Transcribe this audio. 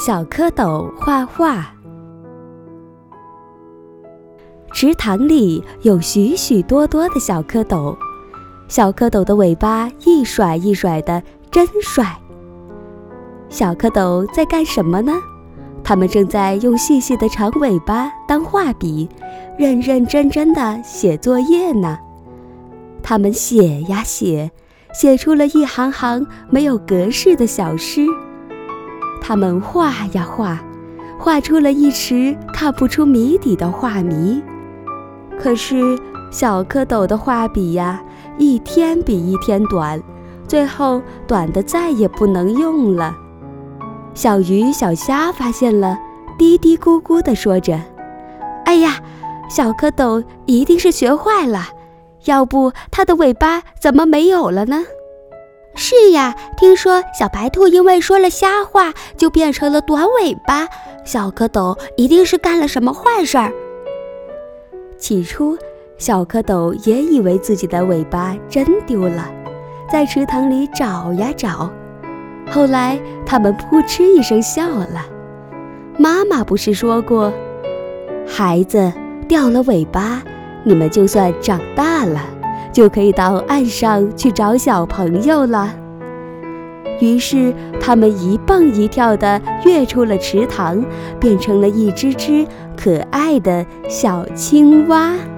小蝌蚪画画。池塘里有许许多多的小蝌蚪，小蝌蚪的尾巴一甩一甩的，真帅。小蝌蚪在干什么呢？它们正在用细细的长尾巴当画笔，认认真真地写作业呢。它们写呀写，写出了一行行没有格式的小诗。它们画呀画，画出了一池看不出谜底的画谜。可是小蝌蚪的画笔呀，一天比一天短，最后短得再也不能用了。小鱼小虾发现了，嘀嘀咕咕地说着：“哎呀，小蝌蚪一定是学坏了，要不它的尾巴怎么没有了呢？”“ 是呀，听说小白兔因为说了瞎话，就变成了短尾巴，小蝌蚪一定是干了什么坏事儿。” 起初，小蝌蚪也以为自己的尾巴真丢了，在池塘里找呀找。后来，它们扑哧一声笑了。妈妈不是说过，孩子掉了尾巴，你们就算长大了，就可以到岸上去找小朋友了。于是，它们一蹦一跳地跃出了池塘，变成了一只只可爱的小青蛙。